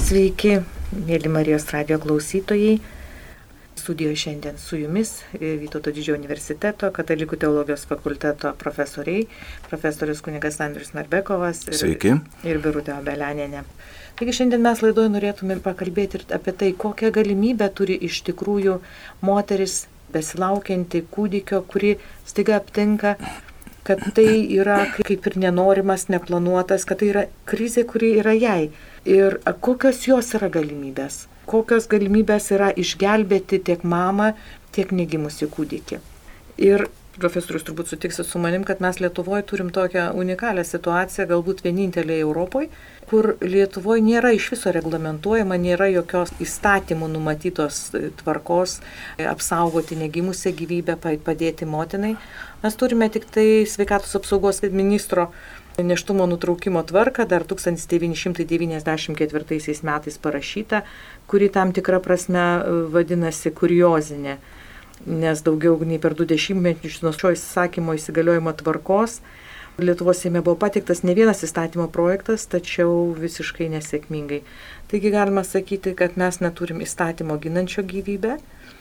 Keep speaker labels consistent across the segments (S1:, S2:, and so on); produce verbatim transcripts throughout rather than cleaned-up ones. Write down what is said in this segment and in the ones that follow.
S1: Sveiki, mėly Marijos radijo klausytojai. Studijoje šiandien su jumis Vytauto Didžiojo universiteto Katalikų teologijos fakulteto profesoriai, profesorius kunigas Andrius Narbekovas ir,
S2: Sveiki.
S1: ir Birutė Obelianienė. Taigi šiandien mes laidoje norėtume pakalbėti ir apie tai, kokią galimybę turi iš tikrųjų moteris besilaukianti kūdikio, kuri staiga aptinka, kad tai yra kaip ir nenorimas, neplanuotas, kad tai yra krizė, kuri yra jai. Ir kokios jos yra galimybės? Kokios galimybės yra išgelbėti tiek mamą, tiek negimusi kūdikį. Ir profesorius turbūt sutiksit su manim, kad mes Lietuvoje turim tokią unikalią situaciją, galbūt vienintelė Europoje, kur Lietuvoje nėra iš viso reglamentuojama, nėra jokios įstatymų numatytos tvarkos apsaugoti negimusią gyvybę, padėti motinai. Mes turime tik tai sveikatos apsaugos ministro nėštumo nutraukimo tvarką, dar tūkstantis devyni šimtai devyniasdešimt ketvirtaisiais metais parašyta, kuri tam tikrą prasme vadinasi kuriozinė, nes daugiau nei per du dešimtmečius nuo šio įsakymo įsigaliojimo tvarkos Lietuvos Seime buvo pateiktas ne vienas įstatymo projektas, tačiau visiškai nesėkmingai. Taigi galima sakyti, kad mes neturim įstatymo ginančio gyvybę.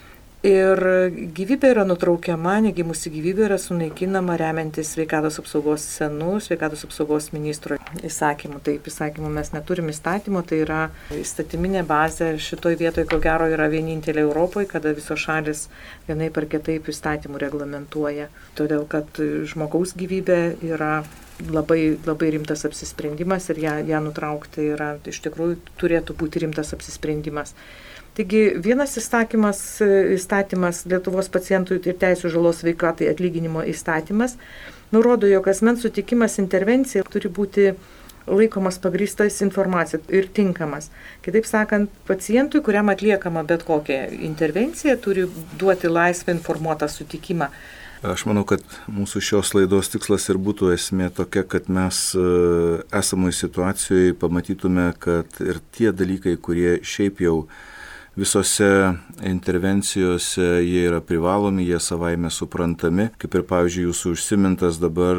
S1: Ir gyvybė yra nutraukiama, negimusi gyvybė yra sunaikinama remiantis sveikatos apsaugos senu, sveikatos apsaugos ministro įsakymu. Taip, įsakymu mes neturim įstatymo, tai yra įstatyminė bazė šitoj vietoje, ko gero, yra vienintelė Europoje, kada visos šalis vienaip ar kitaip įstatymų reglamentuoja. Todėl, kad žmogaus gyvybė yra labai, labai rimtas apsisprendimas ir ją, ją nutraukti yra, iš tikrųjų turėtų būti rimtas apsisprendimas. Taigi vienas įstatymas, įstatymas Lietuvos pacientų ir teisų žalos sveikatai atlyginimo įstatymas nurodo, jog asmens sutikimas intervencijai turi būti laikomas pagrįstas informacija ir tinkamas. Kitaip sakant, pacientui, kuriam atliekama bet kokia intervencija, turi duoti laisvą informuotą sutikimą.
S2: Aš manau, kad mūsų šios laidos tikslas ir būtų esmė tokia, kad mes esamoje situacijoje pamatytume, kad ir tie dalykai, kurie šiaip jau visose intervencijose jie yra privalomi, jie savaime suprantami, kaip ir pavyzdžiui jūsų užsimintas dabar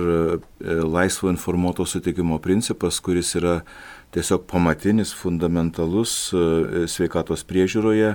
S2: laisvo informuoto sutikimo principas, kuris yra tiesiog pamatinis, fundamentalus sveikatos priežiūroje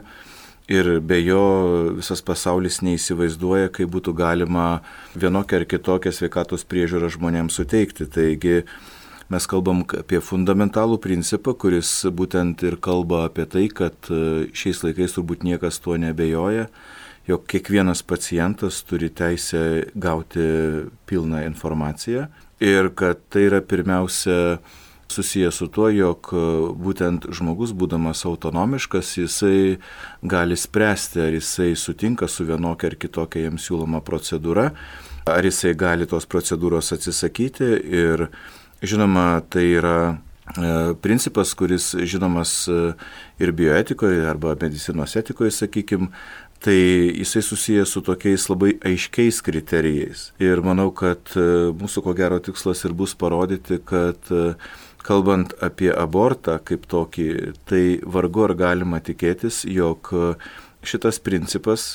S2: ir be jo visas pasaulis neįsivaizduoja, kaip būtų galima vienokią ar kitokią sveikatos priežiūrą žmonėms suteikti. Taigi mes kalbam apie fundamentalų principą, kuris būtent ir kalba apie tai, kad šiais laikais turbūt niekas tuo neabejoja, jog kiekvienas pacientas turi teisę gauti pilną informaciją ir kad tai yra pirmiausia susijęs su tuo, jog būtent žmogus, būdamas autonomiškas, jisai gali spręsti, ar jisai sutinka su vienokia ar kitokia jam siūloma procedūra, ar jisai gali tos procedūros atsisakyti. Ir žinoma, tai yra e, principas, kuris žinomas e, ir bioetikoje arba medicinos etikoje, sakykime, tai jisai susijęs su tokiais labai aiškiais kriterijais. Ir manau, kad e, mūsų ko gero tikslas ir bus parodyti, kad e, kalbant apie abortą kaip tokį, tai vargu ar galima tikėtis, jog šitas principas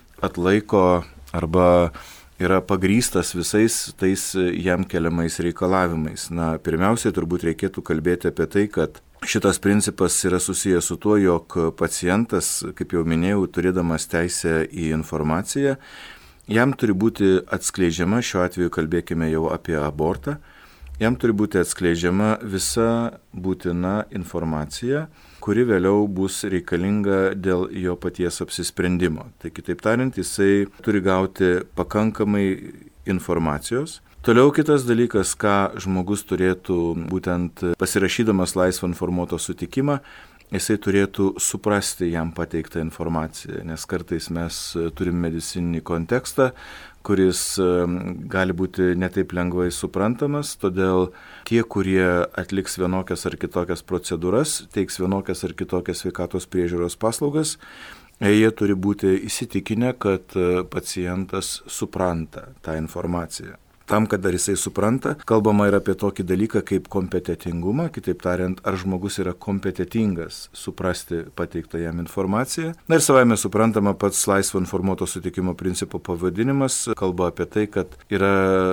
S2: atlaiko arba yra pagrįstas visais tais jam keliamais reikalavimais. Na, pirmiausiai turbūt reikėtų kalbėti apie tai, kad šitas principas yra susijęs su tuo, jog pacientas, kaip jau minėjau, turėdamas teisę į informaciją, jam turi būti atskleidžiama, šiuo atveju kalbėkime jau apie abortą, jam turi būti atskleidžiama visa būtina informacija, kuri vėliau bus reikalinga dėl jo paties apsisprendimo. Tai kitaip tariant, jisai turi gauti pakankamai informacijos. Toliau kitas dalykas, ką žmogus turėtų būtent pasirašydamas laisvą informuoto sutikimą, jisai turėtų suprasti jam pateiktą informaciją, nes kartais mes turim medicininį kontekstą, kuris gali būti netaip lengvai suprantamas, todėl tie, kurie atliks vienokias ar kitokias procedūras, teiks vienokias ar kitokias sveikatos priežiūros paslaugas, jie turi būti įsitikinę, kad pacientas supranta tą informaciją. tam, kad dar jisai supranta, kalbama ir apie tokį dalyką kaip kompetitingumą, kitaip tariant, ar žmogus yra kompetitingas suprasti pateiktą jam informaciją. Na ir savaime suprantama, pats laisvo informuoto sutikimo principo pavadinimas kalba apie tai, kad yra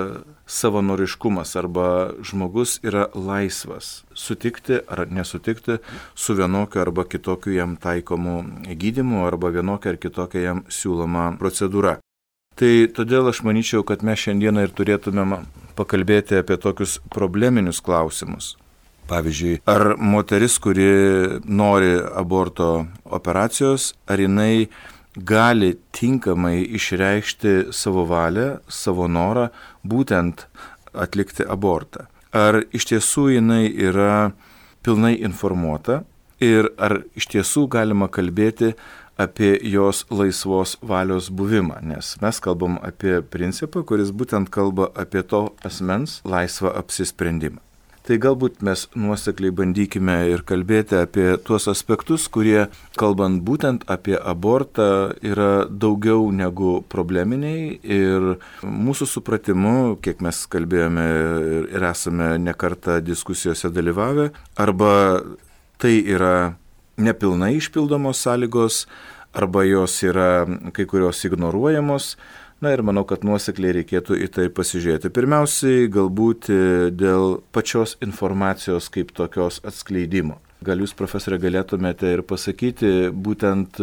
S2: savanoriškumas arba žmogus yra laisvas sutikti ar nesutikti su vienokiu arba kitokiu jam taikomu gydymu arba vienokia ar kitokia jam siūloma procedūra. Tai todėl aš manyčiau, kad mes šiandieną ir turėtumėm pakalbėti apie tokius probleminius klausimus. Pavyzdžiui, ar moteris, kuri nori aborto operacijos, ar jinai gali tinkamai išreikšti savo valią, savo norą būtent atlikti abortą. Ar iš tiesų jinai yra pilnai informuota ir ar iš tiesų galima kalbėti apie jos laisvos valios buvimą, nes mes kalbam apie principą, kuris būtent kalba apie to asmens laisvą apsisprendimą. Tai galbūt mes nuosekliai bandykime ir kalbėti apie tuos aspektus, kurie, kalbant būtent apie abortą, yra daugiau negu probleminiai ir mūsų supratimu, kiek mes kalbėjome ir esame nekartą diskusijose dalyvavę, arba tai yra nepilnai išpildomos sąlygos, arba jos yra kai kurios ignoruojamos. Na ir manau, kad nuosekliai reikėtų į tai pasižiūrėti. Pirmiausiai, galbūt dėl pačios informacijos kaip tokios atskleidimo. Gal jūs, profesorė, galėtumėte ir pasakyti būtent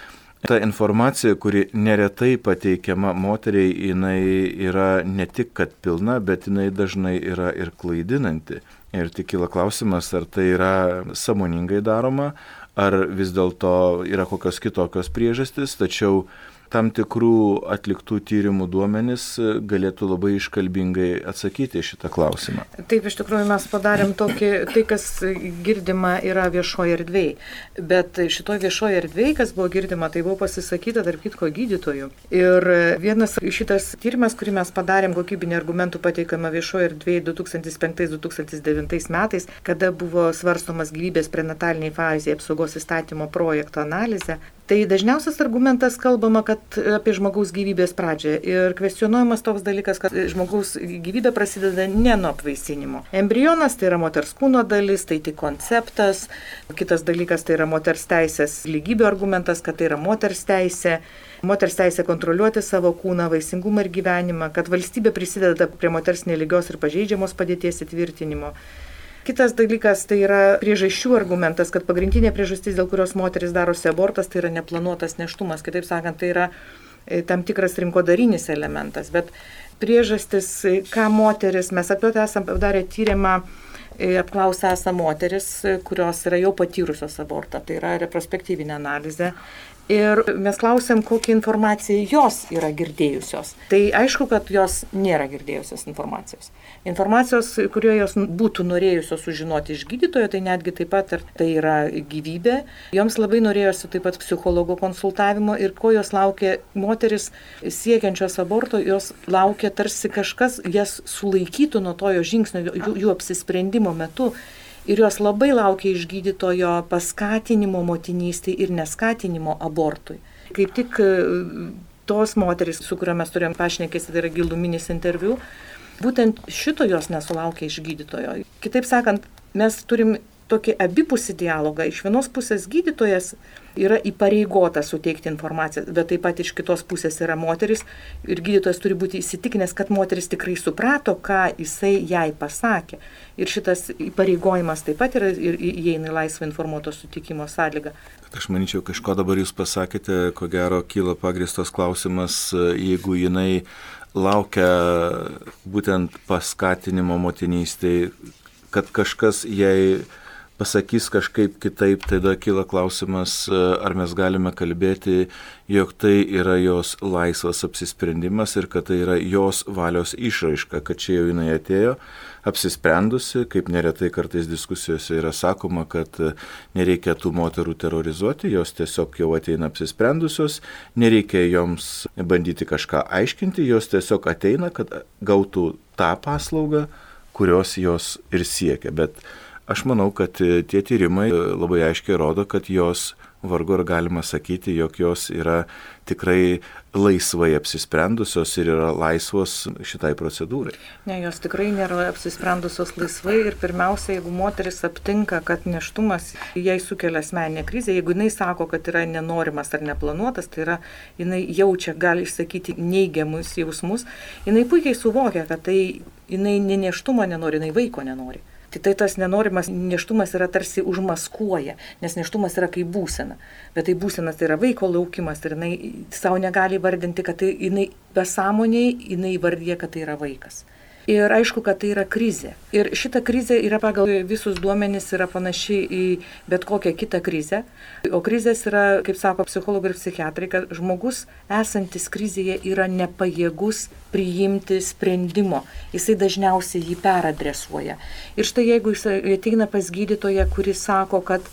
S2: ta informacija, kuri neretai pateikiama moteriai, jinai yra ne tik kad pilna, bet jinai dažnai yra ir klaidinanti. Ir tik kyla klausimas, ar tai yra sąmoningai daroma, ar vis dėlto yra kokios kitokios priežastys, tačiau tam tikrų atliktų tyrimų duomenys galėtų labai iškalbingai atsakyti šitą klausimą.
S1: Taip, iš tikrųjų mes padarėm tokį, tai kas girdima yra viešoje erdvėje, bet šitoje viešoje erdvėje, kas buvo girdima, tai buvo pasisakyta tarp kitko gydytojų. Ir vienas šitas tyrimas, kurį mes padarėm, kokybinį argumentų pateikama viešoje erdvėje du tūkstantis penktais - du tūkstantis devintais metais, kada buvo svarstomas gyvybės prenataliniai fazėje apsaugos įstatymo projekto analizė. Tai dažniausias argumentas kalbama, kad apie žmogaus gyvybės pradžią ir kvestionuojamas toks dalykas, kad žmogaus gyvybė prasideda ne nuo apvaisinimo. Embrionas tai yra moters kūno dalis, tai tik konceptas. Kitas dalykas tai yra moters teisės lygybė argumentas, kad tai yra moters teisė. Moters teisė kontroliuoti savo kūną, vaisingumą ir gyvenimą, kad valstybė prisideda prie moters nelygios ir pažeidžiamos padėties įtvirtinimo. Kitas dalykas tai yra priežasčių argumentas, kad pagrindinė priežastis, dėl kurios moteris darosi abortas, tai yra neplanuotas nėštumas. Kitaip sakant, tai yra tam tikras rinkodarinis elementas. Bet priežastis, ką moteris, mes apie tai esame padarę tyrimą, apklausę esą moteris, kurios yra jau patyrusios abortą. Tai yra retrospektyvinė analizė. Ir mes klausėm, kokią informaciją jos yra girdėjusios. Tai aišku, kad jos nėra girdėjusios informacijos. Informacijos, kurioje jos būtų norėjusios sužinoti iš gydytojo, tai netgi taip pat ir tai yra gyvybė. Joms labai norėjosi taip pat psichologo konsultavimo ir ko jos laukia moteris siekiančios aborto, jos laukia tarsi kažkas jas sulaikytų nuo to jo žingsnio, jų, jų apsisprendimo metu. Ir jos labai laukia iš gydytojo paskatinimo motinystei ir neskatinimo abortui. Kaip tik tos moteris, su kurio mes turėjom pašnekėsi, tai yra giluminis interviu, būtent šito jos nesulaukia iš gydytojo. Kitaip sakant, mes turim tokį abipusį dialogą. Iš vienos pusės gydytojas yra įpareigotas suteikti informaciją, bet taip pat iš kitos pusės yra moteris ir gydytojas turi būti įsitikinęs, kad moteris tikrai suprato, ką jisai jai pasakė. Ir šitas įpareigojimas taip pat yra ir įeina į laisvą informuoto sutikimo sąlygą.
S2: Aš manyčiau, kažko dabar jūs pasakėte, ko gero kyla pagrįstas klausimas, jeigu jinai laukia būtent paskatinimo motinystėj, kad kažkas jai pasakys kažkaip kitaip, tada kyla klausimas, ar mes galime kalbėti, jog tai yra jos laisvas apsisprendimas ir kad tai yra jos valios išraiška, kad čia jau jinai atėjo apsisprendusi, kaip neretai kartais diskusijose yra sakoma, kad nereikia tų moterų terorizuoti, jos tiesiog jau ateina apsisprendusios, nereikia joms bandyti kažką aiškinti, jos tiesiog ateina, kad gautų tą paslaugą, kurios jos ir siekia. Bet aš manau, kad tie tyrimai labai aiškiai rodo, kad jos vargu ar galima sakyti, jog jos yra tikrai laisvai apsisprendusios ir yra laisvos šitai procedūrai.
S1: Ne, jos tikrai nėra apsisprendusios laisvai ir pirmiausia, jeigu moteris aptinka, kad nėštumas jai sukelia asmeninę krizę, jeigu jinai sako, kad yra nenorimas ar neplanuotas, tai yra jinai jaučia, gali išsakyti neigiamus jausmus, jinai puikiai suvokia, kad tai jinai ne nėštumo nenori, jinai vaiko nenori. Tai, tai tas nenorimas nėštumas yra tarsi užmaskuoja, nes nėštumas yra kaip būsena. Bet tai būsenas tai yra vaiko laukimas ir jinai savo negali vardinti, kad tai jinai besąmoniai, jinai vardė, kad tai yra vaikas. Ir aišku, kad tai yra krizė. Ir šita krizė yra pagal visus duomenis yra panaši į bet kokią kitą krizę. O krizės yra, kaip sako psichologai ir psichiatrai, kad žmogus esantis krizėje yra nepajėgus priimti sprendimo. Jisai dažniausiai jį peradresuoja. Ir štai jeigu jis ateina pas gydytoją, kuris sako, kad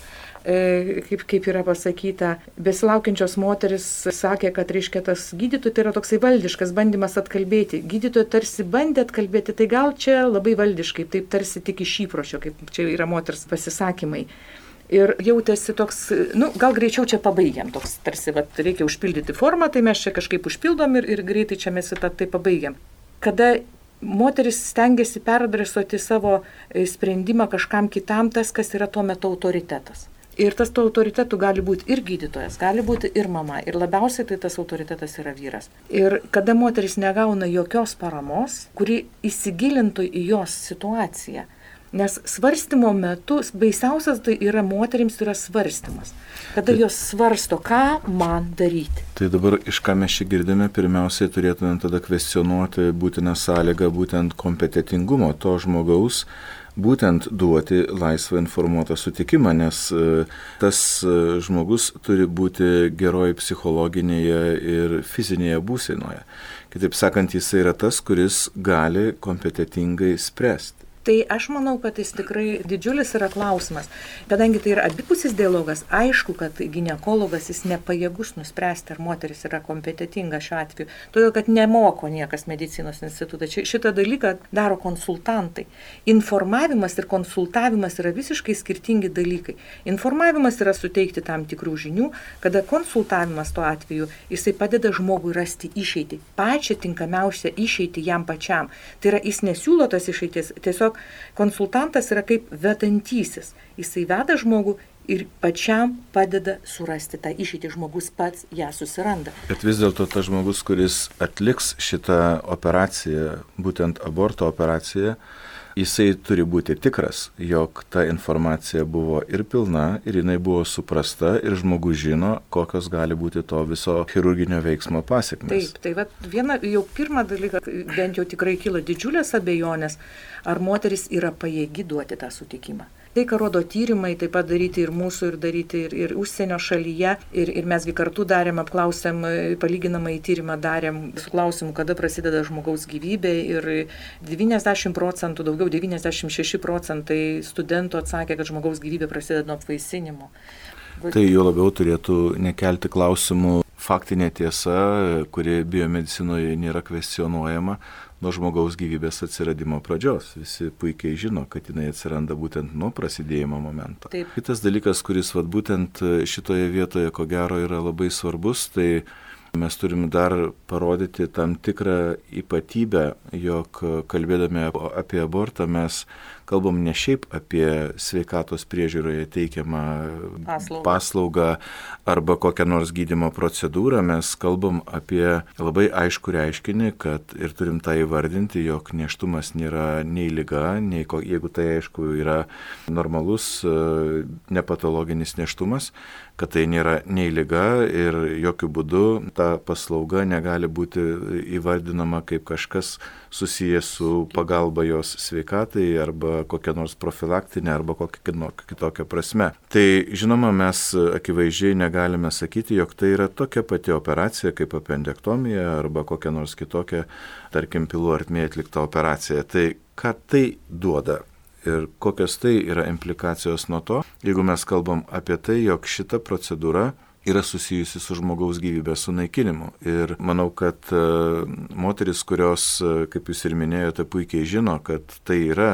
S1: E, kaip, kaip yra pasakyta, besilaukiančios moteris sakė, kad reiškia tas gydytojų tai yra toksai valdiškas bandymas atkalbėti. Gydytojai tarsi bandė atkalbėti, tai gal čia labai valdiškai, taip tarsi tik iš įpročio, kaip čia yra moters pasisakymai. Ir jautėsi toks, nu, gal greičiau čia pabaigiam, toks tarsi, va, reikia užpildyti formą, tai mes čia kažkaip užpildom ir, ir greitai čia mes tą tai pabaigiam. Kada moteris stengiasi peradresuoti savo sprendimą kažkam kitam, tas, kas yra tuo metu autoritetas. Ir tas to autoritetų gali būti ir gydytojas, gali būti ir mama. Ir labiausiai tai tas autoritetas yra vyras. Ir kada moteris negauna jokios paramos, kuri įsigilintų į jos situaciją. Nes svarstymo metu baisiausias tai yra moterims yra svarstymas. Kada jos svarsto, ką man daryti.
S2: Tai dabar iš ką mes čia girdime, pirmiausiai turėtume tada kvestionuoti būtiną sąlygą, būtent kompetentingumo to žmogaus, būtent duoti laisvą informuotą sutikimą, nes tas žmogus turi būti geroj psichologinėje ir fizinėje būsenoje. Kitaip sakant, jis yra tas, kuris gali kompetentingai spręsti.
S1: Tai aš manau, kad jis tikrai didžiulis yra klausimas. Kadangi tai yra abipusis dialogas, aišku, kad ginekologas jis nepajėgus nuspręsti, ar moteris yra kompetentinga šiuo atveju. Todėl, kad nemoko niekas medicinos institutą. Šitą dalyką daro konsultantai. Informavimas ir konsultavimas yra visiškai skirtingi dalykai. Informavimas yra suteikti tam tikrų žinių, kada konsultavimas tuo atveju jisai padeda žmogui rasti išeitį. Pačią tinkamiausią išeitį jam pačiam. Tai yra, jis nesiūlo tas išeitis, tiesiog konsultantas yra kaip vedantysis. Jisai veda žmogų ir pačiam padeda surasti tą išeitį. Žmogus pats ją susiranda.
S2: Bet vis dėlto tas žmogus, kuris atliks šitą operaciją, būtent aborto operaciją, jisai turi būti tikras, jog ta informacija buvo ir pilna, ir jinai buvo suprasta, ir žmogus žino, kokios gali būti to viso chirurginio veiksmo pasekmės.
S1: Taip, tai va, viena, jau pirmą dalyką, bent jau tikrai kyla didžiulės abejonės, ar moteris yra pajėgi duoti tą sutikimą. Tai, ką rodo tyrimai, taip pat daryti ir mūsų, ir daryti ir, ir užsienio šalyje. Ir, ir mesgi kartu darėm, apklausėm, palyginamą į tyrimą darėm su klausimu, kada prasideda žmogaus gyvybė. Ir devyniasdešimt procentų, daugiau devyniasdešimt šeši procentai studentų atsakė, kad žmogaus gyvybė prasideda nuo apvaisinimo.
S2: Tai jo labiau turėtų nekelti klausimų faktinė tiesa, kuri biomedicinoje nėra kvestionuojama, nuo žmogaus gyvybės atsiradimo pradžios. Visi puikiai žino, kad jinai atsiranda būtent nuo prasidėjimo momento.
S1: Taip.
S2: Kitas dalykas, kuris vat, būtent šitoje vietoje ko gero yra labai svarbus, tai mes turim dar parodyti tam tikrą ypatybę, jog kalbėdami apie abortą mes kalbam ne šiaip apie sveikatos priežiūroje teikiamą
S1: paslaugą.
S2: paslaugą arba kokią nors gydymo procedūrą, mes kalbam apie labai aišku reiškinį, kad ir turim tą įvardinti, jog nėštumas nėra nei liga, nei ko, jeigu tai aišku yra normalus nepatologinis nėštumas, kad tai nėra nei liga ir jokių būdų ta paslauga negali būti įvardinama kaip kažkas susijęs su pagalba jos sveikatai arba kokia nors profilaktinė arba kokia kitokia prasme. Tai žinoma, mes akivaizdžiai negalime sakyti, jog tai yra tokia pati operacija kaip apendektomija arba kokia nors kitokia, tarkim, pilų ertmėje atlikta operacija. Tai ką tai duoda? Ir kokios tai yra implikacijos nuo to, jeigu mes kalbam apie tai, jog šita procedūra yra susijusi su žmogaus gyvybės sunaikinimu. Ir manau, kad moteris, kurios, kaip jūs ir minėjote, puikiai žino, kad tai yra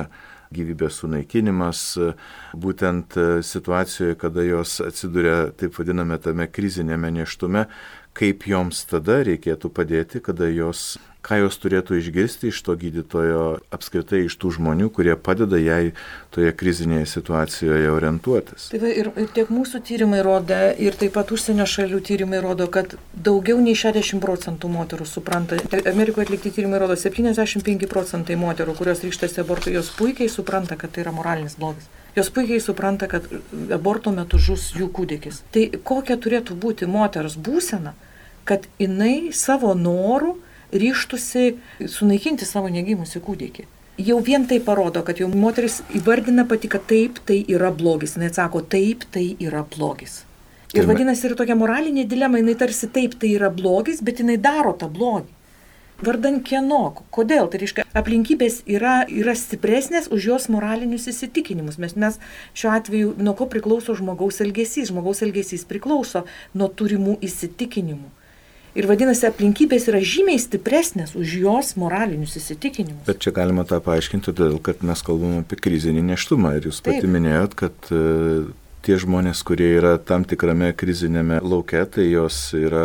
S2: gyvybės sunaikinimas, būtent situacijoje, kada jos atsiduria, taip vadiname, tame krizinėme nėštume, kaip joms tada reikėtų padėti, kada jos, ką jos turėtų išgirsti iš to gydytojo, apskritai iš tų žmonių, kurie padeda jai toje krizinėje situacijoje orientuotis.
S1: Tai va, ir, ir tiek mūsų tyrimai rodo, ir taip pat užsienio šalių tyrimai rodo, kad daugiau nei šešiasdešimt procentų moterų supranta. Amerikoje atlikti tyrimai rodo, septyniasdešimt penki procentai moterų, kurios ryžtasi abortui, jos puikiai supranta, kad tai yra moralinis blogis. Jos puikiai supranta, kad aborto metu žus jų kūdikis. Tai kokia turėtų būti moters būsena, kad jinai savo norų ryžtusi sunaikinti savo negimusi kūdikį. Jau vien tai parodo, kad jau moteris įvardina pati, kad taip, tai yra blogis. Jis atsako, taip, tai yra blogis. Ir vadinasi, yra tokia moralinė dilema, jinai tarsi taip, tai yra blogis, bet jinai daro tą blogį. Vardan kieno? Kodėl? Tai reiškia, aplinkybės yra, yra stipresnės už jos moralinius įsitikinimus. Mes, mes šiuo atveju, nuo ko priklauso žmogaus elgesys? Žmogaus elgesys priklauso nuo turimų įsitikinimų. Ir vadinasi, aplinkybės yra žymiai stipresnės už jos moralinius įsitikinimus.
S2: Bet čia galima tą paaiškinti, todėl kad mes kalbame apie krizinį nėštumą. Ir jūs pati minėjot, kad uh, tie žmonės, kurie yra tam tikrame krizinėme lauke, tai jos yra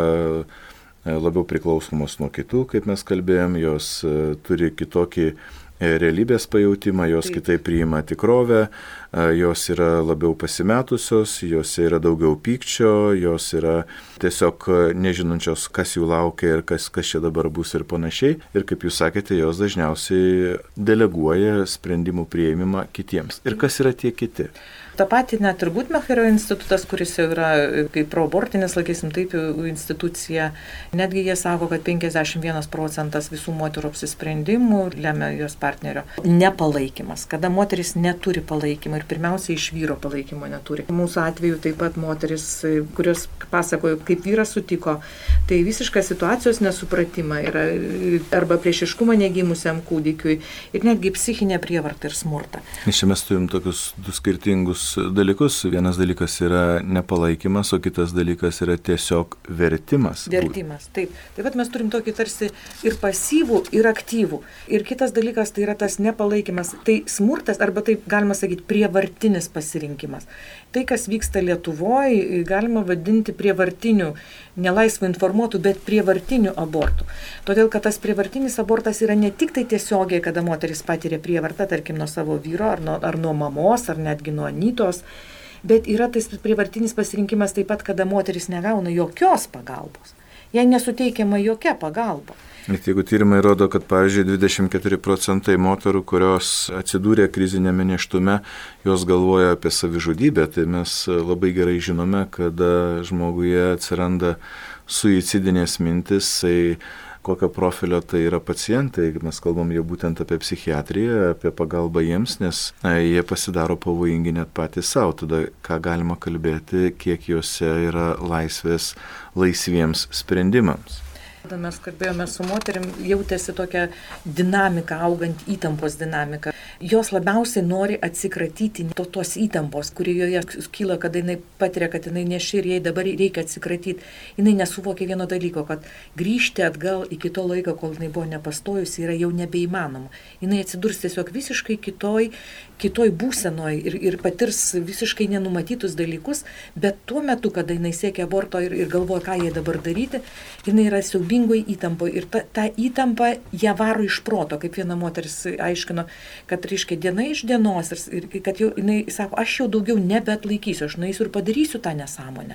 S2: labiau priklausomos nuo kitų, kaip mes kalbėjom, jos uh, turi kitokį realybės pajautimą, jos Taip. Kitaip priima tikrovę, jos yra labiau pasimetusios, jos yra daugiau pykčio, jos yra tiesiog nežinančios, kas jų laukia ir kas, kas čia dabar bus ir panašiai. Ir kaip jūs sakėte, jos dažniausiai deleguoja sprendimų priėmimą kitiems. Ir kas yra tie kiti?
S1: Ta pati net ir Guttmacherio institutas, kuris jau yra kaip proabortinis, sakysim taip, institucija, netgi jie sako, kad penkiasdešimt vienas procentas visų moterų apsisprendimų lemia jos partnerio nepalaikymas, kada moteris neturi palaikymo ir pirmiausia iš vyro palaikymo neturi. Mūsų atveju taip pat moteris, kurios pasakojo, kaip vyras sutiko, tai visiška situacijos nesupratimą yra arba priešiškumą negimusiam kūdikiui ir netgi psichinė prievarta ir smurta.
S2: Čia mes turim tokius du skirtingus dalykus. Vienas dalykas yra nepalaikymas, o kitas dalykas yra tiesiog vertimas.
S1: Vertimas, taip. Taip pat mes turim tokį tarsi ir pasyvų, ir aktyvų. Ir kitas dalykas tai yra tas nepalaikymas. Tai smurtas, arba taip galima sakyti, prievartinis pasirinkimas. Tai, kas vyksta Lietuvoje, galima vadinti prievartiniu, nelaisvai informuotų, bet prievartiniu abortu. Todėl, kad tas prievartinis abortas yra ne tik tai tiesiogiai, kada moteris patiria prievartą, tarkim, nuo savo vyro, ar nuo, ar nuo mamos, ar netgi nuo anytos, bet yra tas prievartinis pasirinkimas taip pat, kada moteris negauna jokios pagalbos. Jai nesuteikiama jokia pagalba.
S2: Bet jeigu tyrimai rodo, kad, pavyzdžiui, dvidešimt keturi procentai moterų, kurios atsidūrė krizinėme nėštume, jos galvoja apie savižudybę, tai mes labai gerai žinome, kada žmoguje atsiranda suicidinės mintis, tai kokio profilio tai yra pacientai, mes kalbam jau būtent apie psichiatriją, apie pagalbą jiems, nes na, jie pasidaro pavojingi net patys savo, tada ką galima kalbėti, kiek juose yra laisvės laisviems sprendimams.
S1: Tada mes kalbėjome su moterim, jautėsi tokia dinamika, augant įtampos dinamika. Jos labiausiai nori atsikratyti to, tos įtampos, kuri joje kyla, kada jinai patiria, kad jinai neši ir jai dabar reikia atsikratyti. Jinai nesuvokia vieno dalyko, kad grįžti atgal iki to laiko, kol jinai buvo nepastojusi, yra jau nebeįmanoma. Jinai atsidurs tiesiog visiškai kitoj, kitoj būsenoj ir, ir patirs visiškai nenumatytus dalykus, bet tuo metu, kada jinai siekia aborto ir, ir galvoja, ką jai dabar daryti, jinai yra siaubingoj įtampoje ir ta, ta įtampa ją varo iš proto, kaip viena moteris aiškino, kad reiškia diena iš dienos ir, ir kad jau jinai sako, aš jau daugiau nebeatlaikysiu, aš nueisiu ir padarysiu tą nesąmonę.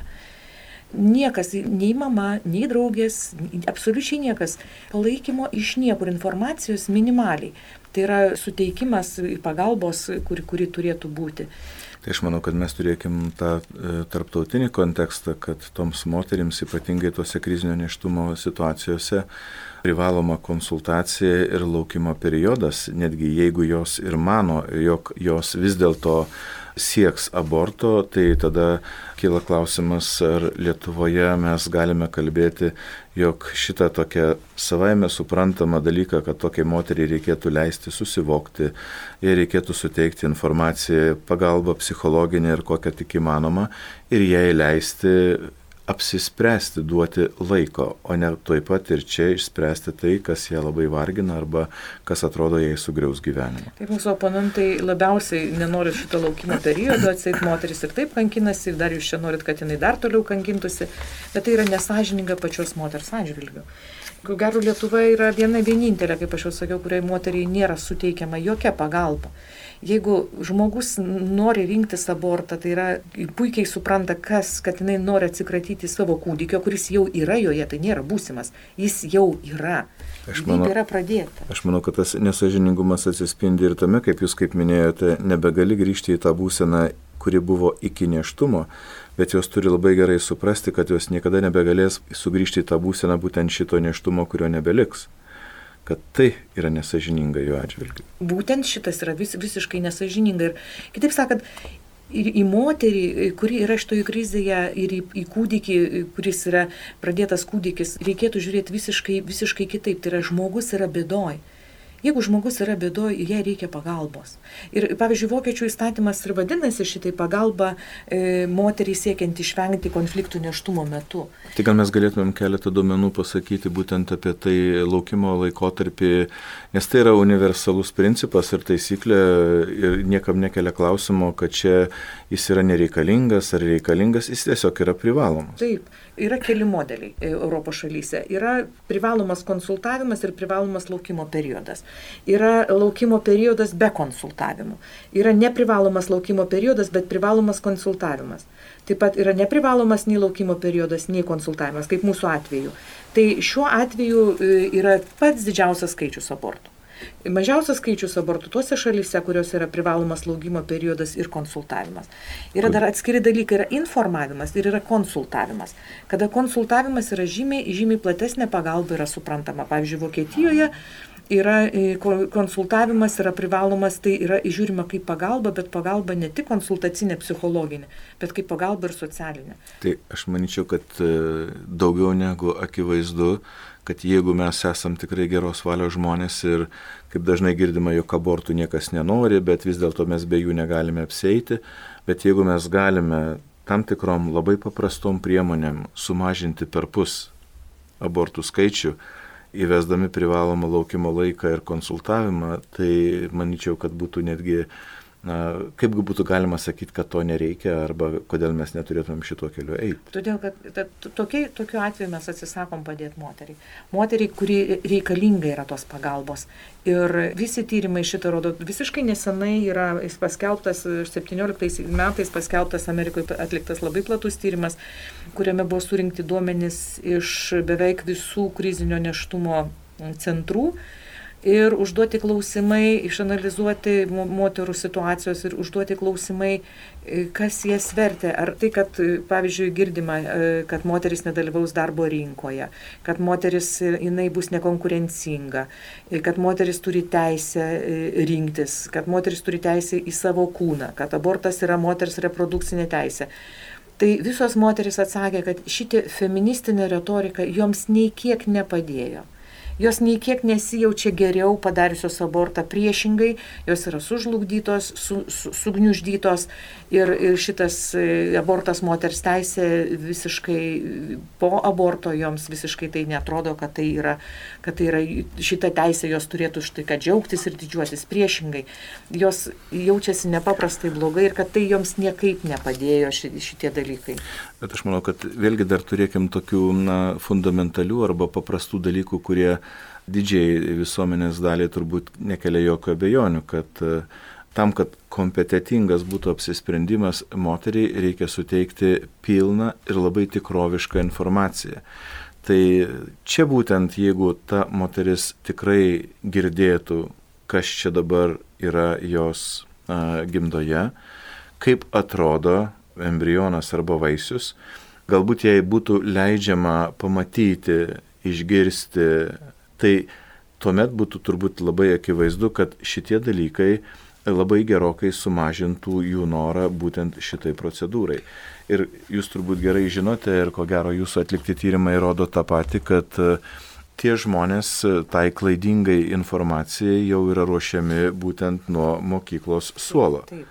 S1: Niekas, nei mama, nei draugės, absoliučiai niekas, palaikymo iš niekur, informacijos minimaliai. Tai yra suteikimas pagalbos, kuri, kuri turėtų būti.
S2: Tai aš manau, kad mes turėkim tą e, tarptautinį kontekstą, kad toms moterims, ypatingai tose krizinio nėštumo situacijose, privaloma konsultacija ir laukimo periodas, netgi jeigu jos ir mano, jog jos vis dėlto sieks aborto, tai tada kyla klausimas, ar Lietuvoje mes galime kalbėti, jog šitą tokią savaime suprantamą dalyką, kad tokiai moteriai reikėtų leisti susivokti ir reikėtų suteikti informaciją, pagalbą psichologinę ir kokią tik įmanoma ir jai leisti apsispręsti duoti laiko, o ne tuoj pat ir čia išspręsti tai, kas ją labai vargina arba kas atrodo jai sugriaus gyvenimą.
S1: Taip, mūsų oponentai labiausiai nenori šito laukimo periodo, atseit moteris ir taip kankinasi, ir dar jūs čia norit, kad jinai dar toliau kankintųsi, bet tai yra nesąžininga pačios moters atžvilgiu. Ko gero, Lietuva yra viena vienintelė, kaip aš jau sakiau, kuriai moteriai nėra suteikiama jokia pagalba. Jeigu žmogus nori rinktis abortą, tai yra puikiai supranta, kas, kad jinai nori atsikratyti savo kūdikio, kuris jau yra joje, tai nėra būsimas, jis jau yra.
S2: Aš manau,
S1: yra pradėta.
S2: Aš manau, kad tas nesąžiningumas atsispindi ir tame, kaip jūs kaip minėjote, nebegali grįžti į tą būseną, kuri buvo iki nėštumo, bet jos turi labai gerai suprasti, kad jos niekada nebegalės sugrįžti į tą būseną būtent šito nėštumo, kurio nebeliks. Kad tai yra nesąžininga jų atžvilgiu.
S1: Būtent šitas yra vis, visiškai nesąžininga. Ir kitaip sakant, ir į moterį, kuri yra šitoje krizėje, ir į, į kūdikį, kuris yra pradėtas kūdikis, reikėtų žiūrėti visiškai, visiškai kitaip. Tai yra žmogus yra bėdoj. Jeigu žmogus yra bėdoj, jai reikia pagalbos. Ir, pavyzdžiui, vokiečių įstatymas ir vadinasi šitai pagalba e, moteriai siekiant išvengti konfliktų nėštumo metu.
S2: Tai gal mes galėtumėm keletą duomenų pasakyti būtent apie tai laukimo laikotarpį, nes tai yra universalus principas ir taisyklė ir niekam nekelia klausimo, kad čia jis yra nereikalingas ar reikalingas, jis tiesiog yra privalomas.
S1: Taip, yra keli modeliai Europos šalyse. Yra privalomas konsultavimas ir privalomas laukimo periodas. Yra laukimo periodas be konsultavimų. Yra neprivalomas laukimo periodas, bet privalomas konsultavimas. Taip pat yra neprivalomas nei laukimo periodas, nei konsultavimas, kaip mūsų atveju. Tai šiuo atveju yra pats didžiausias skaičius abortų. Mažiausias skaičius abortų tuose šalyse, kurios yra privalomas laukimo periodas ir konsultavimas. Yra dar atskiri dalykai, yra informavimas ir yra konsultavimas. Kada konsultavimas yra žymiai, žymiai platesnė pagalba yra suprantama. Pavyzdžiui, Vokietijoje yra konsultavimas, yra privalomas, tai yra žiūrima kaip pagalba, bet pagalba ne tik konsultacinė, psichologinė, bet kaip pagalba ir socialinė.
S2: Tai aš manyčiau, kad daugiau negu akivaizdu, kad jeigu mes esam tikrai geros valios žmonės ir kaip dažnai girdima, jog abortų niekas nenori, bet vis dėlto mes be jų negalime apsieiti, bet jeigu mes galime tam tikrom labai paprastom priemonėm sumažinti perpus abortų skaičių, įvesdami privalomą laukimo laiką ir konsultavimą, tai manyčiau, kad būtų netgi, na, kaip būtų galima sakyti, kad to nereikia arba kodėl mes neturėtumėm šituo keliu eiti.
S1: Todėl, kad tokiai, tokiu atveju mes atsisakom padėti moteriai. Moteriai, kuri reikalinga yra tos pagalbos. Ir visi tyrimai šitą rodo. Visiškai nesenai yra paskelbtas, septynioliktais metais paskelbtas Amerikoje atliktas labai platus tyrimas, kuriame buvo surinkti duomenys iš beveik visų krizinio nėštumo centrų. Ir užduoti klausimai, išanalizuoti moterų situacijos ir užduoti klausimai, kas jas vertė. Ar tai, kad, pavyzdžiui, girdima, kad moteris nedalyvaus darbo rinkoje, kad moteris jinai bus nekonkurencinga, kad moteris turi teisę rinktis, kad moteris turi teisę į savo kūną, kad abortas yra moters reprodukcinė teisė. Tai visos moteris atsakė, kad šitie feministinė retorika joms nei kiek nepadėjo. Jos nei kiek nesijaučia geriau padariusios abortą, priešingai, jos yra sužlugdytos, su, su, sugniuždytos ir, ir šitas abortas moters teisė visiškai po aborto joms visiškai tai netrodo, kad tai yra, kad tai yra šita teisė jos turėtų štai kad džiaugtis ir didžiuotis, priešingai. Jos jaučiasi nepaprastai blogai ir kad tai joms niekaip nepadėjo šitie dalykai.
S2: Bet aš manau, kad vėlgi dar turėkim tokių na, fundamentalių arba paprastų dalykų, kurie didžiai visuomenės daliai turbūt nekelia jokio abejonių, kad tam, kad kompetitingas būtų apsisprendimas moteriai, reikia suteikti pilną ir labai tikrovišką informaciją. Tai čia būtent, jeigu ta moteris tikrai girdėtų, kas čia dabar yra jos a, gimdoje, kaip atrodo embrionas arba vaisius, galbūt jai būtų leidžiama pamatyti, išgirsti, tai tuomet būtų turbūt labai akivaizdu, kad šitie dalykai labai gerokai sumažintų jų norą būtent šitai procedūrai. Ir jūs turbūt gerai žinote ir ko gero jūsų atlikti tyrimai rodo tą patį, kad tie žmonės tai klaidingai informacijai jau yra ruošiami būtent nuo mokyklos suolo.
S1: Taip.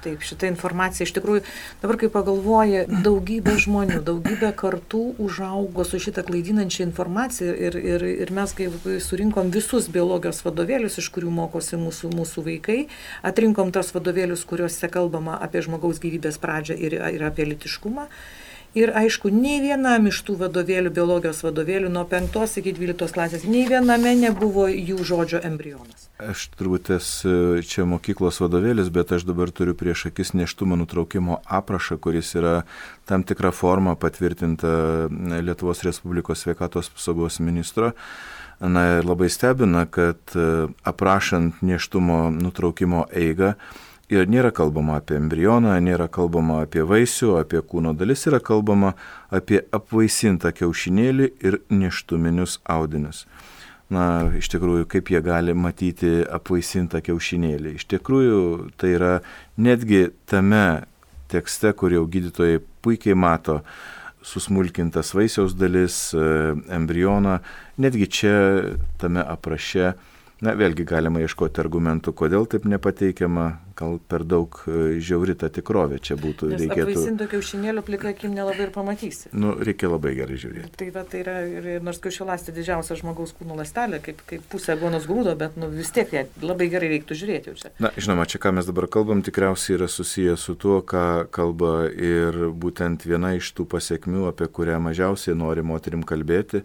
S1: taip, šita informacija iš tikrųjų, dabar kai pagalvoji, daugybė žmonių, daugybė kartų užaugo su šitą klaidinančią informaciją ir, ir, ir mes kai surinkom visus biologijos vadovėlius, iš kurių mokosi mūsų, mūsų vaikai, atrinkom tos vadovėlius, kuriuose kalbama apie žmogaus gyvybės pradžią ir, ir apie lytiškumą. Ir aišku, nei vienam iš tų vadovėlių, biologijos vadovėlių, nuo penktos iki dvyliktos klasės, nei viename nebuvo jų žodžio embrionas.
S2: Aš turbūt esu čia mokyklos vadovėlis, bet aš dabar turiu prieš akis nėštumo nutraukimo aprašą, kuris yra tam tikra forma patvirtinta Lietuvos Respublikos sveikatos apsaugos ministro. Na ir labai stebina, kad aprašant nėštumo nutraukimo eigą, ir nėra kalbama apie embrioną, nėra kalbama apie vaisių, apie kūno dalis, yra kalbama apie apvaisintą kiaušinėlį ir nėštuminius audinius. Na, iš tikrųjų, kaip jie gali matyti apvaisintą kiaušinėlį. Iš tikrųjų, tai yra netgi tame tekste, kur jau gydytojai puikiai mato susmulkintas vaisiaus dalis, embrioną, netgi čia tame apraše. Na, vėlgi galima ieškoti argumentų, kodėl taip nepateikiama, gal per daug žiauri ta tikrovė čia būtų.
S1: Nes
S2: reikėtų...
S1: apvaisinto kiaušinėlio plika akim nelabai ir pamatysi.
S2: Nu, reikia labai gerai žiūrėti.
S1: Tai, va, tai yra, ir, nors kiaušialąstė didžiausia žmogaus kūno ląstelė, kaip, kaip pusė aguonos grūdo, bet nu, vis tiek ją labai gerai reiktų žiūrėti jau čia. Na,
S2: žinoma, čia ką mes dabar kalbam, tikriausiai yra susijęs su tuo, ką kalba ir būtent viena iš tų pasiekmių, apie kurią mažiausiai nori moterim kalbėti.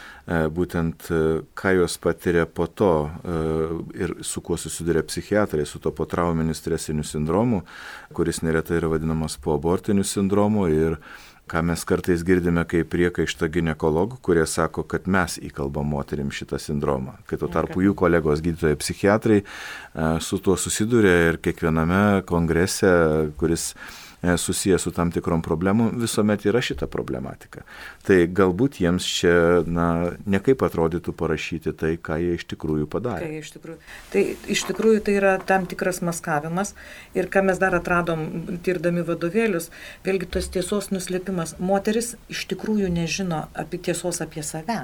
S2: Būtent ką jos patiria po to ir su kuo susiduria psichiatrai, su to potrauminiu stresiniu sindromu, kuris neretai yra vadinamas poabortiniu sindromu ir ką mes kartais girdime kaip priekaištą ginekologų, kurie sako, kad mes įkalbam moterim šitą sindromą. Kai tuo tarpu jų kolegos gydytojai psichiatrai su tuo susiduria ir kiekviename kongrese, kuris susijęs su tam tikrom problemom, visuomet yra šita problematika. Tai galbūt jiems čia, na, nekaip atrodytų parašyti tai, ką jie iš tikrųjų padarė.
S1: Tai iš tikrųjų, tai, iš tikrųjų tai yra tam tikras maskavimas ir ką mes dar atradom, tirdami vadovėlius, vėlgi tas tiesos nuslėpimas. Moteris iš tikrųjų nežino apie tiesos apie save.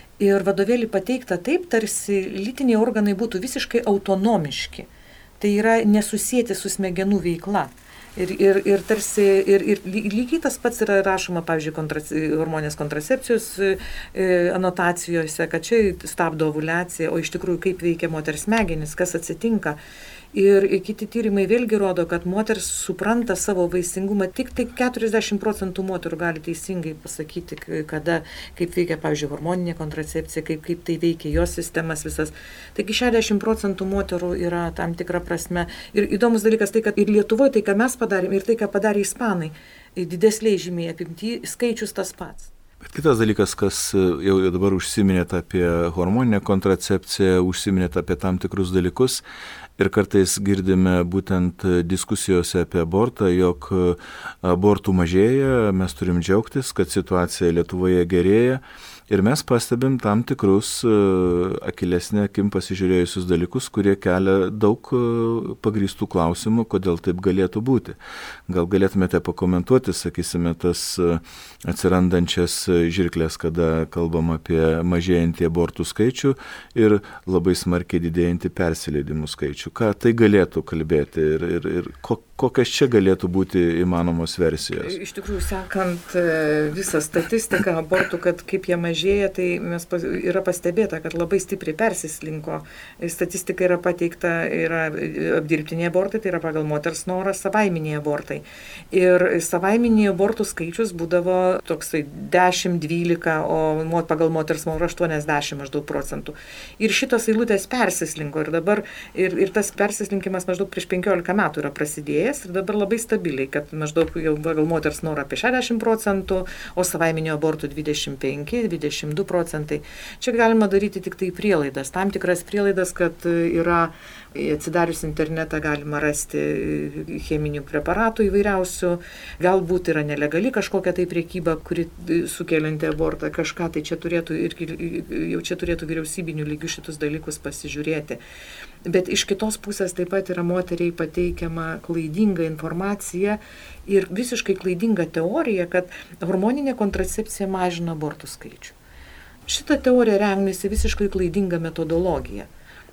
S1: Ir vadovėlį pateikta taip, tarsi lytiniai organai būtų visiškai autonomiški. Tai yra nesusėti su smegenų veikla. Ir, ir, ir tarsi, ir, ir lygiai tas pats yra rašoma, pavyzdžiui, kontrace, hormonės kontracepcijos e, anotacijose, kad čia stabdo ovuliaciją, o iš tikrųjų kaip veikia moters smegenys, kas atsitinka. Ir kiti tyrimai vėlgi rodo, kad moters supranta savo vaisingumą, tik tai keturiasdešimt procentų moterų gali teisingai pasakyti, kada, kaip veikia, pavyzdžiui, hormoninė kontracepcija, kaip, kaip tai veikia jos sistemas visas. Taigi šešiasdešimt procentų moterų yra tam tikra prasme. Ir įdomus dalykas tai, kad ir Lietuvoje tai, ką mes padarėm, ir tai, ką padarė ispanai, didesliai žymiai apimti, skaičius tas pats.
S2: Bet kitas dalykas, kas jau dabar užsiminėt apie hormoninę kontracepciją, užsiminėt apie tam tikrus dalykus ir kartais girdime būtent diskusijose apie abortą, jog abortų mažėja, mes turim džiaugtis, kad situacija Lietuvoje gerėja. Ir mes pastebim tam tikrus akylesnė akim pasižiūrėjusius dalykus, kurie kelia daug pagrįstų klausimų, kodėl taip galėtų būti. Gal galėtumėte pakomentuoti, sakysime, tas atsirandančias žirklės, kada kalbam apie mažėjantį abortų skaičių ir labai smarkiai didėjantį persileidimų skaičių. Ką tai galėtų kalbėti ir, ir, ir kokias čia galėtų būti įmanomos versijos?
S1: Iš tikrųjų, sekant visą statistiką abortų, kad kaip jie mažėja, tai mes yra pastebėta, kad labai stipriai persislinko. Statistika yra pateikta, yra apdirbtiniai abortai, tai yra pagal moters norą savaiminiai abortai. Ir savaiminiai abortų skaičius būdavo toksai dešimt dvylika, o pagal moters norą aštuoniasdešimt maždaug procentų. Ir šitos eilutės persislinko ir dabar, ir, ir tas persislinkimas maždaug prieš penkiolika metų yra prasidėjęs. Ir dabar labai stabiliai, kad maždaug jau pagal moters norą apie šešiasdešimt procentų, o savaiminio abortų dvidešimt penki dvidešimt du procentai. Čia galima daryti tik tai prielaidas, tam tikras prielaidas, kad yra atsidarius internetą galima rasti cheminių preparatų įvairiausių, galbūt yra nelegali kažkokia tai priekyba, kuri sukelianti abortą, kažką tai čia turėtų, irgi, jau čia turėtų vyriausybinių lygių šitus dalykus pasižiūrėti. Bet iš kitos pusės taip pat yra moteriai pateikiama klaidinga informacija ir visiškai klaidinga teorija, kad hormoninė kontracepcija mažina abortų skaičių. Šita teorija remiasi visiškai klaidinga metodologija.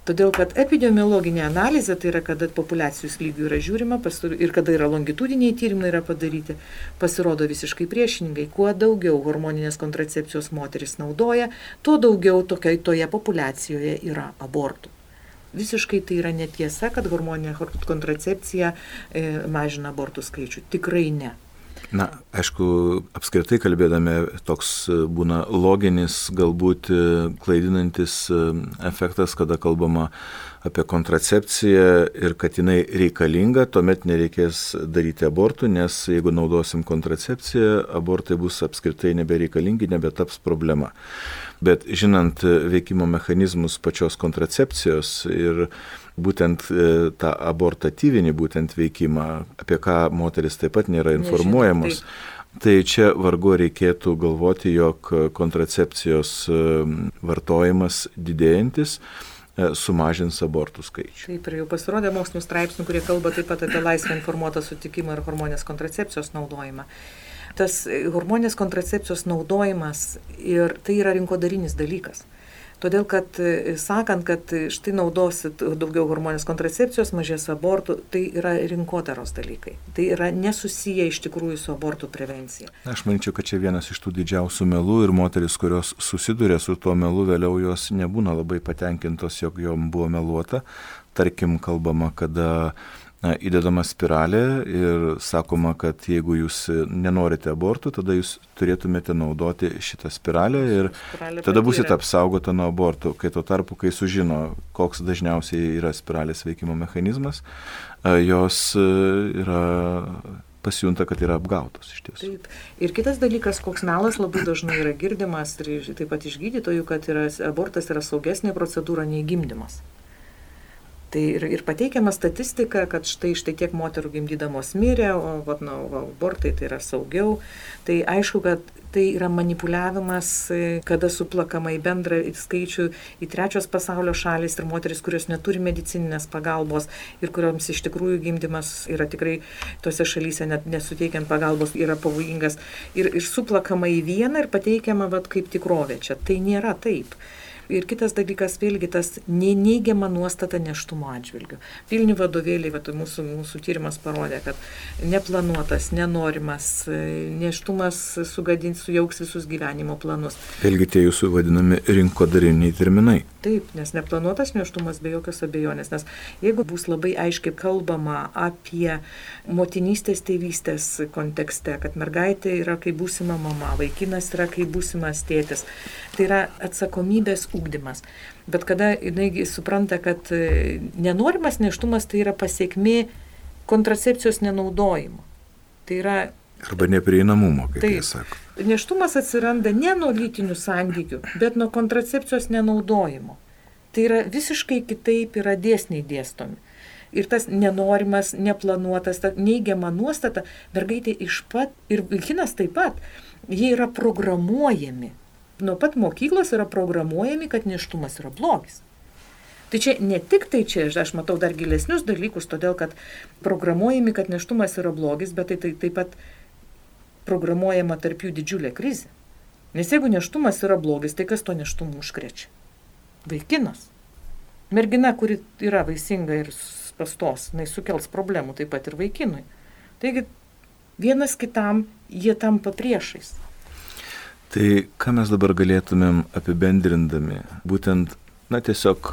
S1: Todėl, kad epidemiologinė analizė, tai yra, kada populiacijos lygių yra žiūrima ir kada yra longitudiniai tyrimai yra padaryti, pasirodo visiškai priešingai. Kuo daugiau hormoninės kontracepcijos moteris naudoja, tuo daugiau tokiai toje populiacijoje yra abortų. Visiškai tai yra netiesa, kad hormoninė kontracepcija e, mažina abortų skaičių. Tikrai ne.
S2: Na, aišku, apskritai kalbėdami toks būna loginis, galbūt klaidinantis efektas, kada kalbama apie kontracepciją ir kad jinai reikalinga, tuomet nereikės daryti abortų, nes jeigu naudosim kontracepciją, abortai bus apskritai nebereikalingi, nebetaps problema. Bet žinant veikimo mechanizmus pačios kontracepcijos ir būtent tą abortatyvinį būtent veikimą, apie ką moteris taip pat nėra informuojamos, Nežinau, tai čia vargu reikėtų galvoti, jog kontracepcijos vartojimas didėjantis sumažins abortų skaičių.
S1: Taip, ir jau pasirodė mokslinių straipsnių, kurie kalba taip pat apie laisvą informuotą sutikimą ir hormonės kontracepcijos naudojimą. Tas hormonės kontracepcijos naudojimas ir tai yra rinkodarinis dalykas. Todėl, kad sakant, kad štai naudosit daugiau hormonės kontracepcijos, mažės abortų, tai yra rinkodaros dalykai. Tai yra nesusiję iš tikrųjų su abortų prevencija.
S2: Aš manyčiau, kad čia vienas iš tų didžiausių melų ir moteris, kurios susiduria su tuo melu, vėliau jos nebūna labai patenkintos, jog jom buvo meluota. Tarkim, kalbama, kada įdedama spiralė ir sakoma, kad jeigu jūs nenorite abortų, tada jūs turėtumėte naudoti šitą spiralę ir spiralė tada būsite apsaugota nuo abortų. Kai tuo tarpu, kai sužino, koks dažniausiai yra spiralės veikimo mechanizmas, jos yra pasijunta, kad yra apgautos iš tiesų.
S1: Taip. Ir kitas dalykas, koks melas labai dažnai yra girdimas, ir taip pat iš gydytojų, kad yra, abortas yra saugesnė procedūra nei gimdymas. Tai ir, ir pateikiama statistika, kad štai, štai tiek moterų gimdydamos mirė, o, o, o, o abortai tai yra saugiau. Tai aišku, kad tai yra manipuliavimas, kada suplakama į bendrą skaičių į trečios pasaulio šalis ir moteris, kurios neturi medicininės pagalbos ir kurioms iš tikrųjų gimdymas yra tikrai tose šalyse net nesuteikiant pagalbos yra pavojingas. Ir, ir suplakama į vieną ir pateikiama vat, kaip tikrovė čia. Tai nėra taip. Ir kitas dalykas, vėlgi, tas neigiama nuostata nėštumo atžvilgiu. Pilni vadovėliai, va, mūsų, mūsų tyrimas parodė, kad neplanuotas, nenorimas, nėštumas sugadins, sujauks visus gyvenimo planus.
S2: Vėlgi tie jūsų vadinami rinkodariniai terminai.
S1: Taip, nes neplanuotas nėštumas be jokios abejonės, nes jeigu bus labai aiškiai kalbama apie motinystės, tėvystės kontekste, kad mergaitė yra kaip būsima mama, vaikinas yra kaip būsimas tėtis, tai yra atsakomybės ugdymas. Bet kada jinai supranta, kad nenorimas nėštumas tai yra pasiekmė kontracepcijos nenaudojimo. Tai yra
S2: arba neprieinamumo, kaip
S1: taip,
S2: jie sako.
S1: Nėštumas atsiranda ne nuo lytinių santykių, bet nuo kontracepcijos nenaudojimo. Tai yra visiškai kitaip yra dėsniai dėstomi. Ir tas nenorimas, neplanuotas, ta neigiama nuostata, mergaitė iš pat ir vaikinas taip pat, jie yra programuojami. Nuo pat mokyklos yra programuojami, kad nėštumas yra blogis. Tai čia ne tik tai čia, aš matau dar gilesnius dalykus, todėl kad programuojami, kad nėštumas yra blogis, bet tai, tai taip pat programuojama tarp jų didžiulė krizė. Nes jeigu nėštumas yra blogis, tai kas to nėštumų užkrečia? Vaikinas. Mergina, kuri yra vaisinga ir pastos, jinai sukels problemų taip pat ir vaikinui. Taigi vienas kitam jie tampa priešais.
S2: Tai ką mes dabar galėtumėm apibendrindami, būtent, na, tiesiog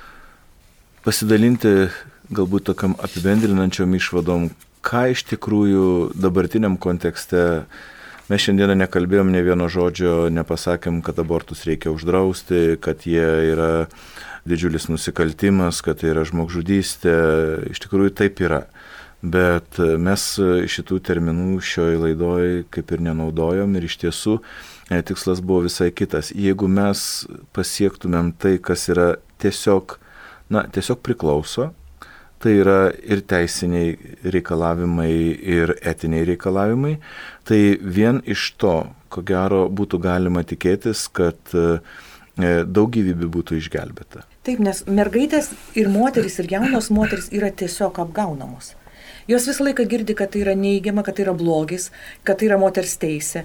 S2: pasidalinti galbūt tokiam apibendrinančiom išvadom, ką iš tikrųjų dabartiniam kontekste, mes šiandieną nekalbėjom ne vieno žodžio, nepasakėm, kad abortus reikia uždrausti, kad jie yra didžiulis nusikaltimas, kad tai yra žmogžudystė, iš tikrųjų taip yra. Bet mes šitų terminų šioj laidoj kaip ir nenaudojom ir iš tiesų tikslas buvo visai kitas. Jeigu mes pasiektumėm tai, kas yra tiesiog, na, tiesiog priklauso, tai yra ir teisiniai reikalavimai, ir etiniai reikalavimai, tai vien iš to, ko gero, būtų galima tikėtis, kad daug gyvybių būtų išgelbėta.
S1: Taip, nes mergaitės ir moteris, ir jaunos moteris yra tiesiog apgaunamos. Jos visą laiką girdi, kad tai yra neigiama, kad tai yra blogis, kad tai yra moters teisė.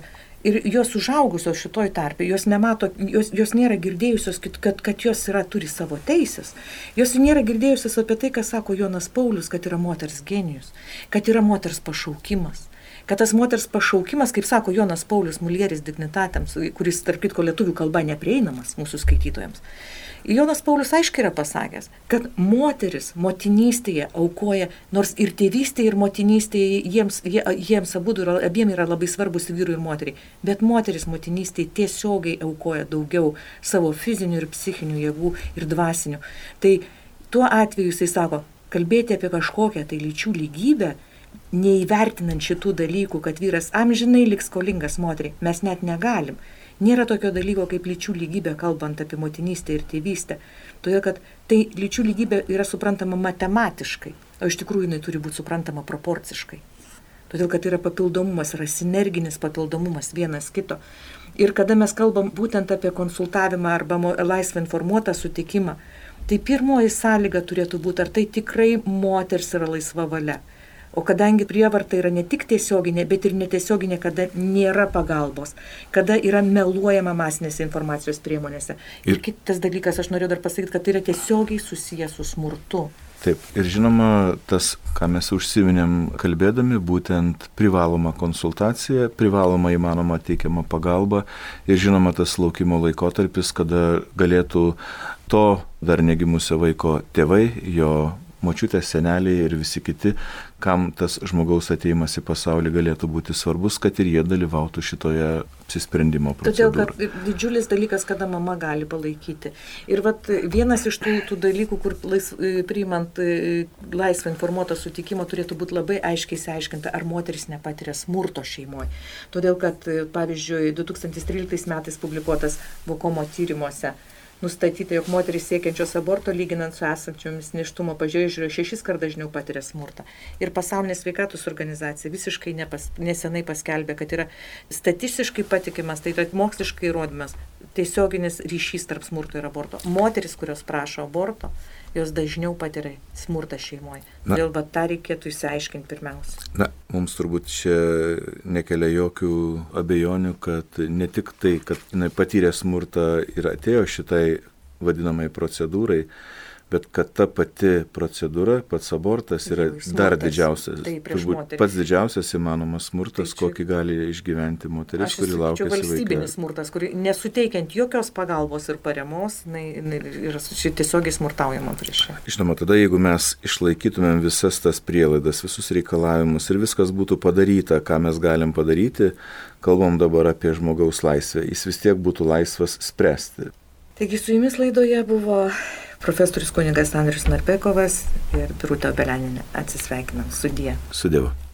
S1: Ir jos užaugusios šitoj tarpe, jos nemato, jos, jos nėra girdėjusios, kad, kad jos yra, turi savo teisės. Jos nėra girdėjusios apie tai, ką sako Jonas Paulius, kad yra moters genijus, kad yra moters pašaukimas. Kad tas moters pašaukimas, kaip sako Jonas Paulius Mulieris dignitatams, kuris tarp kitko lietuvių kalba neprieinamas mūsų skaitytojams. Jonas Paulius aiškiai yra pasakęs, kad moteris motinystėje aukoja, nors ir tėvystėje, ir motinystėje jiems, jie, jiems abudu yra, abiem yra labai svarbus vyrui ir moteriai, bet moteris motinystėje tiesiogiai aukoja daugiau savo fizinių ir psichinių jėgų ir dvasinių. Tai tuo atveju jisai sako, kalbėti apie kažkokią tai lyčių lygybę, neįvertinant šitų dalykų, kad vyras amžinai liks skolingas moteriai, mes net negalim. Nėra tokio dalyko kaip lyčių lygybė, kalbant apie motinystę ir tėvystę. Todėl, kad tai lyčių lygybė yra suprantama matematiškai, o iš tikrųjų jinai turi būti suprantama proporciškai. Todėl, kad yra papildomumas, yra sinerginis papildomumas vienas kito. Ir kada mes kalbam būtent apie konsultavimą arba laisvą informuotą sutikimą, tai pirmoji sąlyga turėtų būti, ar tai tikrai moters yra laisva valia. O kadangi prievarta yra ne tik tiesioginė, bet ir netiesioginė, kada nėra pagalbos, kada yra meluojama masinėse informacijos priemonėse. Ir, ir kitas dalykas, aš noriu dar pasakyti, kad tai yra tiesiogiai susijęs su smurtu.
S2: Taip, ir žinoma, tas, ką mes užsiminėm kalbėdami, būtent privaloma konsultacija, privaloma įmanoma teikiama pagalba ir žinoma tas laukimo laikotarpis, kada galėtų to dar negimusio vaiko tėvai, jo močiutė, seneliai ir visi kiti, kam tas žmogaus atėjimas į pasaulį galėtų būti svarbus, kad ir jie dalyvautų šitoje apsisprendimo procedūroje.
S1: Todėl, kad didžiulis dalykas, kada mama gali palaikyti. Ir vat, vienas iš tų, tų dalykų, kur lais, priimant laisvą informuotą sutikimą, turėtų būti labai aiškiai išsiaiškinta, ar moteris nepatiria smurto šeimoje. Todėl, kad, pavyzdžiui, du tūkstančiai tryliktais metais publikuotas Vokomo tyrimuose nustatyta, jog moterys siekiančios aborto, lyginant su esančiomis nėštumo pažeidžiu, šešis kart dažniau patiria smurtą. Ir Pasaulinė sveikatos organizacija visiškai nepas, nesenai paskelbė, kad yra statistiškai patikimas, tai yra moksliškai įrodymas, tiesioginis ryšys tarp smurto ir aborto. Moterys, kurios prašo aborto, jos dažniau patiria smurtą šeimoje. Todėl va, tą reikėtų išsiaiškinti pirmiausia.
S2: Na, mums turbūt čia nekelia jokių abejonių, kad ne tik tai, kad jinai patyrė smurtą ir atėjo šitai vadinamai procedūrai, bet kad ta pati procedūra, pats abortas yra smurtas, dar didžiausias, turbūt pats didžiausias įmanomas smurtas, kokį gali išgyventi moteris, kuri laukia vaiką. Aš esu
S1: valstybinis smurtas, kuri nesuteikiant jokios pagalbos ir paremos, yra tiesiogiai smurtaujama prieš ją.
S2: Žinoma, tada jeigu mes išlaikytumėm visas tas prielaidas, visus reikalavimus ir viskas būtų padaryta, ką mes galim padaryti, kalbam dabar apie žmogaus laisvę, jis vis tiek būtų laisvas spręsti.
S1: Taigi su jumis laidoje buvo profesorius kunigas Andrius Narbekovas ir Birutė Obeleninė. Atsisveikinam. Sudie.
S2: Su Dievu.